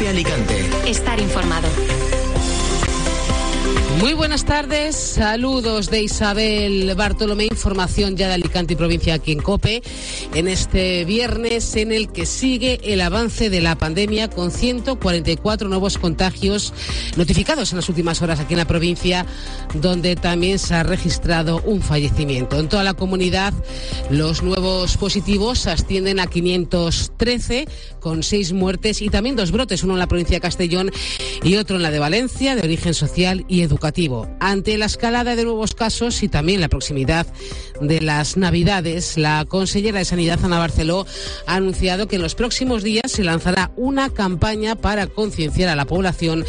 COPE Alicante. Estar informado. Muy buenas tardes, saludos de Isabel Bartolomé, información ya de Alicante y provincia aquí en COPE, en este viernes en el que sigue el avance de la pandemia con 144 nuevos contagios notificados en las últimas horas aquí en la provincia, donde también se ha registrado un fallecimiento. En toda la comunidad los nuevos positivos ascienden a 513 con 6 muertes y también 2 brotes, uno en la provincia de Castellón y otro en la de Valencia, de origen social y educativo. Ante la escalada de nuevos casos y también la proximidad de las Navidades, la consellera de Sanidad, Ana Barceló, ha anunciado que en los próximos días se lanzará una campaña para concienciar a la población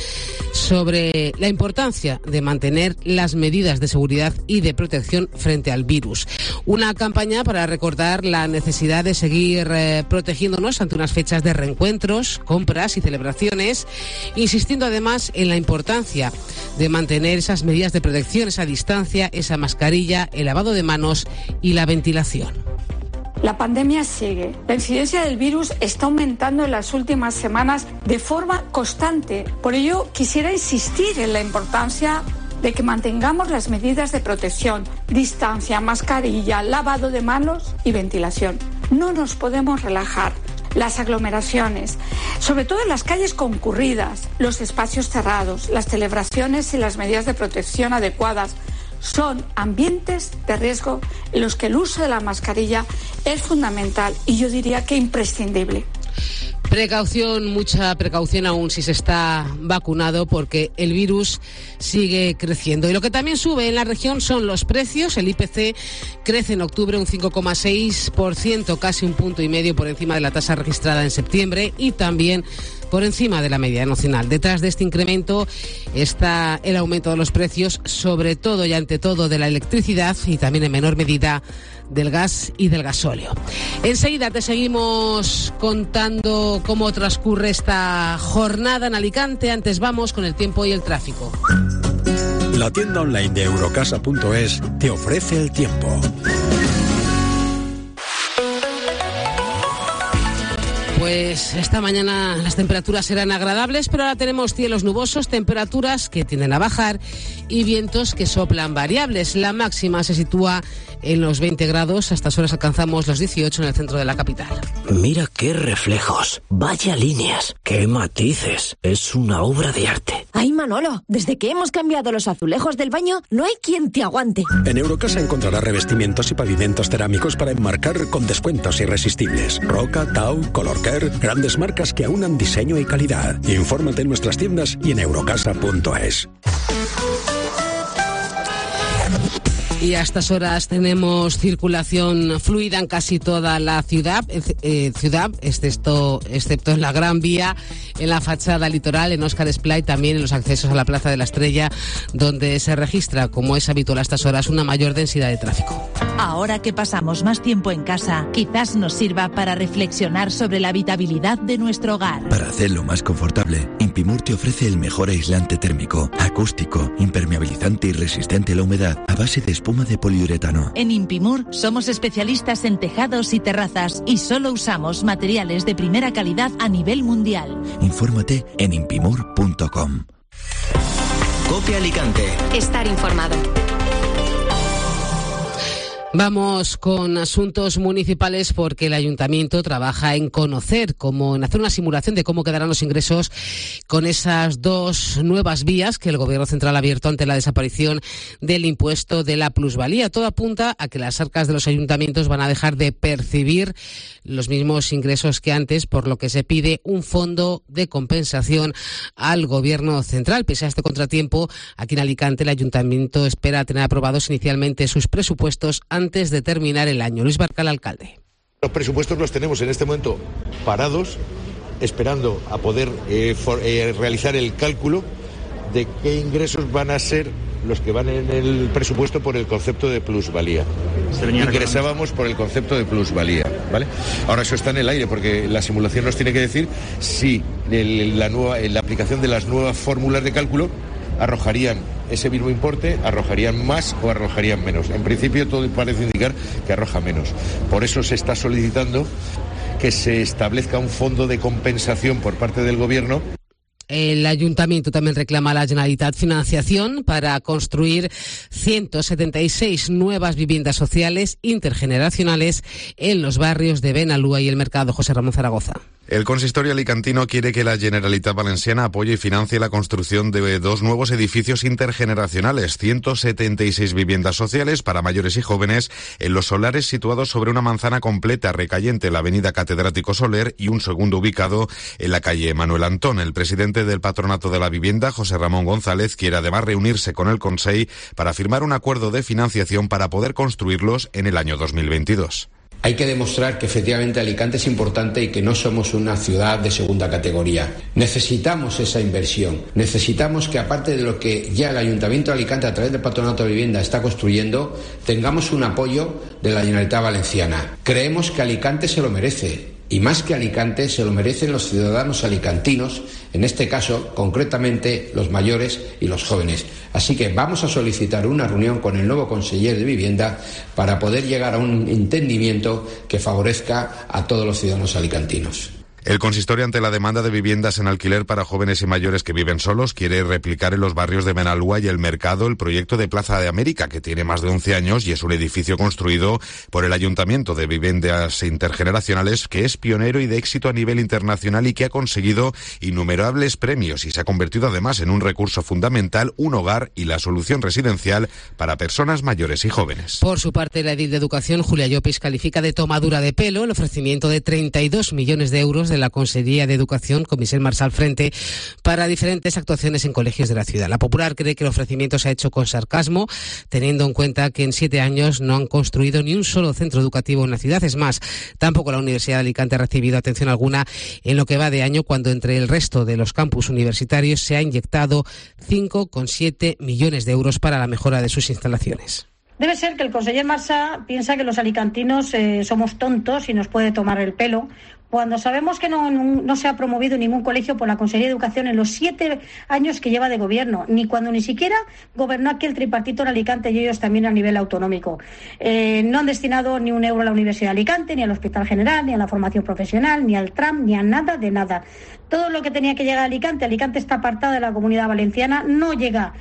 sobre la importancia de mantener las medidas de seguridad y de protección frente al virus. Una campaña para recordar la necesidad de seguir protegiéndonos ante unas fechas de reencuentros, compras y celebraciones, insistiendo además en la importancia de mantener esas medidas de protección, esa distancia, esa mascarilla, el lavado de manos y la ventilación. La pandemia sigue. La incidencia del virus está aumentando en las últimas semanas de forma constante. Por ello, quisiera insistir en la importancia de que mantengamos las medidas de protección, distancia, mascarilla, lavado de manos y ventilación. No nos podemos relajar. Las aglomeraciones, sobre todo en las calles concurridas, los espacios cerrados, las celebraciones y las medidas de protección adecuadas son ambientes de riesgo en los que el uso de la mascarilla es fundamental y yo diría que imprescindible. Precaución, mucha precaución aún si se está vacunado porque el virus sigue creciendo. Y lo que también sube en la región son los precios. El IPC crece en octubre un 5,6%, casi 1,5 puntos por encima de la tasa registrada en septiembre y también por encima de la media nacional. Detrás de este incremento está el aumento de los precios, sobre todo y ante todo de la electricidad y también en menor medida del gas y del gasóleo. Enseguida te seguimos contando cómo transcurre esta jornada en Alicante. Antes vamos con el tiempo y el tráfico. La tienda online de Eurocasa.es te ofrece el tiempo. Pues esta mañana las temperaturas serán agradables, pero ahora tenemos cielos nubosos, temperaturas que tienden a bajar y vientos que soplan variables. La máxima se sitúa en los 20 grados, a estas horas alcanzamos los 18 en el centro de la capital. Mira qué reflejos, vaya líneas, qué matices, es una obra de arte. Ay, Manolo, desde que hemos cambiado los azulejos del baño, no hay quien te aguante. En Eurocasa encontrarás revestimientos y pavimentos cerámicos para enmarcar con descuentos irresistibles. Roca, Tau, Colorcare, grandes marcas que aunan diseño y calidad. Infórmate en nuestras tiendas y en eurocasa.es. Y a estas horas tenemos circulación fluida en casi toda la ciudad, excepto en la Gran Vía, en la fachada litoral, en Óscar Esplá, también en los accesos a la Plaza de la Estrella, donde se registra, como es habitual a estas horas, una mayor densidad de tráfico. Ahora que pasamos más tiempo en casa, quizás nos sirva para reflexionar sobre la habitabilidad de nuestro hogar. Para hacerlo más confortable, Impimur te ofrece el mejor aislante térmico, acústico, impermeabilizante y resistente a la humedad a base de espuma de poliuretano. En Impimur somos especialistas en tejados y terrazas y solo usamos materiales de primera calidad a nivel mundial. Infórmate en impimur.com. COPE Alicante. Estar informado. Vamos con asuntos municipales porque el Ayuntamiento trabaja en conocer en hacer una simulación de cómo quedarán los ingresos con esas 2 nuevas vías que el Gobierno Central ha abierto ante la desaparición del impuesto de la plusvalía. Todo apunta a que las arcas de los ayuntamientos van a dejar de percibir los mismos ingresos que antes, por lo que se pide un fondo de compensación al Gobierno Central. Pese a este contratiempo, aquí en Alicante el Ayuntamiento espera tener aprobados inicialmente sus presupuestos antes de terminar el año. Luis Barcal, alcalde. Los presupuestos los tenemos en este momento parados, esperando a poder realizar el cálculo de qué ingresos van a ser los que van en el presupuesto por el concepto de plusvalía. Ingresábamos por el concepto de plusvalía, ¿vale? Ahora eso está en el aire porque la simulación nos tiene que decir si la aplicación de las nuevas fórmulas de cálculo arrojarían ese mismo importe, arrojarían más o arrojarían menos. En principio todo parece indicar que arroja menos. Por eso se está solicitando que se establezca un fondo de compensación por parte del Gobierno. El Ayuntamiento también reclama a la Generalitat financiación para construir 176 nuevas viviendas sociales intergeneracionales en los barrios de Benalúa y El Mercado. José Ramón Zaragoza. El consistorio alicantino quiere que la Generalitat Valenciana apoye y financie la construcción de 2 nuevos edificios intergeneracionales, 176 viviendas sociales para mayores y jóvenes en los solares situados sobre una manzana completa recayente en la avenida Catedrático Soler y un segundo ubicado en la calle Manuel Antón. El presidente del Patronato de la Vivienda, José Ramón González, quiere además reunirse con el Consell para firmar un acuerdo de financiación para poder construirlos en el año 2022. Hay que demostrar que efectivamente Alicante es importante y que no somos una ciudad de segunda categoría. Necesitamos esa inversión. Necesitamos que, aparte de lo que ya el Ayuntamiento de Alicante a través del Patronato de Vivienda está construyendo, tengamos un apoyo de la Generalitat Valenciana. Creemos que Alicante se lo merece. Y más que Alicante, se lo merecen los ciudadanos alicantinos, en este caso, concretamente, los mayores y los jóvenes. Así que vamos a solicitar una reunión con el nuevo conseller de Vivienda para poder llegar a un entendimiento que favorezca a todos los ciudadanos alicantinos. El consistorio, ante la demanda de viviendas en alquiler para jóvenes y mayores que viven solos, quiere replicar en los barrios de Benalúa y El Mercado el proyecto de Plaza de América, que tiene más de 11 años y es un edificio construido por el Ayuntamiento de Viviendas Intergeneracionales, que es pionero y de éxito a nivel internacional y que ha conseguido innumerables premios y se ha convertido además en un recurso fundamental, un hogar y la solución residencial para personas mayores y jóvenes. Por su parte, la edil de Educación, Julia Llopis, califica de tomadura de pelo el ofrecimiento de 32 millones de euros de la Consellería de Educación, con Michel Marçal al frente, para diferentes actuaciones en colegios de la ciudad. La Popular cree que el ofrecimiento se ha hecho con sarcasmo, teniendo en cuenta que en 7 años no han construido ni un solo centro educativo en la ciudad. Es más, tampoco la Universidad de Alicante ha recibido atención alguna en lo que va de año, cuando entre el resto de los campus universitarios se ha inyectado 5,7 millones de euros para la mejora de sus instalaciones. Debe ser que el conseller Marçal piensa que los alicantinos somos tontos y nos puede tomar el pelo, cuando sabemos que no se ha promovido ningún colegio por la Consellería de Educación en los 7 años que lleva de gobierno, ni cuando ni siquiera gobernó aquí el tripartito en Alicante y ellos también a nivel autonómico. No han destinado ni un euro a la Universidad de Alicante, ni al Hospital General, ni a la formación profesional, ni al tram, ni a nada de nada. Todo lo que tenía que llegar a Alicante está apartada de la Comunidad Valenciana, no llega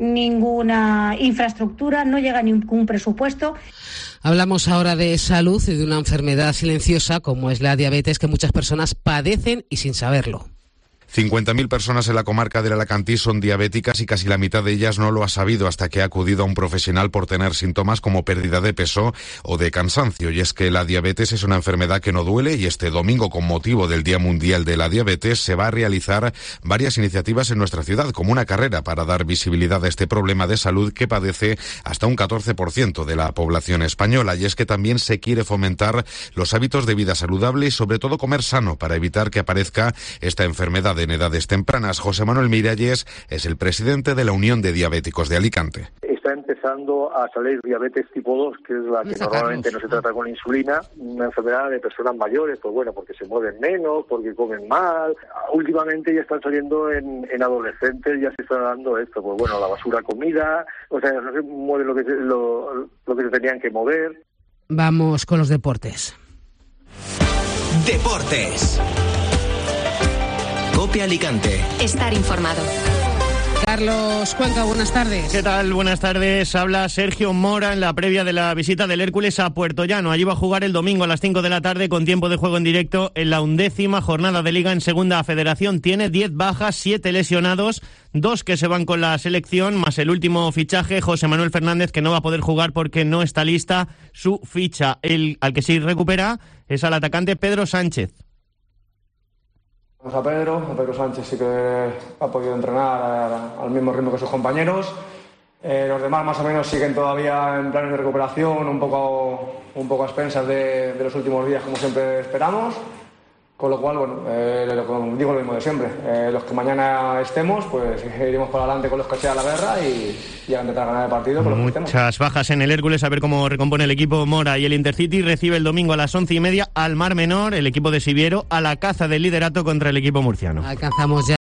ninguna infraestructura, no llega ningún presupuesto. Hablamos ahora de salud y de una enfermedad silenciosa como es la diabetes, que muchas personas padecen y sin saberlo. 50.000 personas en la comarca del Alacantí son diabéticas y casi la mitad de ellas no lo ha sabido hasta que ha acudido a un profesional por tener síntomas como pérdida de peso o de cansancio. Y es que la diabetes es una enfermedad que no duele y este domingo, con motivo del Día Mundial de la Diabetes, se va a realizar varias iniciativas en nuestra ciudad como una carrera para dar visibilidad a este problema de salud que padece hasta un 14% de la población española. Y es que también se quiere fomentar los hábitos de vida saludable y sobre todo comer sano para evitar que aparezca esta enfermedad en edades tempranas. José Manuel Miralles es el presidente de la Unión de Diabéticos de Alicante. Está empezando a salir diabetes tipo 2, que es la que normalmente no se trata con insulina, una enfermedad de personas mayores, pues bueno, porque se mueven menos, porque comen mal. Últimamente ya están saliendo en adolescentes, ya se está dando esto, pues bueno, la basura comida, o sea, no se mueve lo que se tenían que mover. Vamos con los deportes. Deportes. COPE Alicante. Estar informado. Carlos Cuenca, buenas tardes. ¿Qué tal? Buenas tardes. Habla Sergio Mora en la previa de la visita del Hércules a Puerto Llano. Allí va a jugar el domingo a las 5 de la tarde con tiempo de juego en directo en la 11ª jornada de Liga en Segunda Federación. Tiene 10 bajas, 7 lesionados, 2 que se van con la selección, más el último fichaje, José Manuel Fernández, que no va a poder jugar porque no está lista su ficha. Al que sí recupera es al atacante Pedro Sánchez. A Pedro Sánchez sí que ha podido entrenar al mismo ritmo que sus compañeros. Los demás más o menos siguen todavía en planes de recuperación, un poco a expensas de los últimos días, como siempre esperamos. Con lo cual, bueno, digo lo mismo de siempre. Los que mañana estemos, pues iremos por adelante con los que sea la guerra y a intentar ganar el partido. Muchas bajas en el Hércules, a ver cómo recompone el equipo Mora. Y el Intercity recibe el domingo a las 11:30 al Mar Menor, el equipo de Siviero, a la caza del liderato contra el equipo murciano. Alcanzamos ya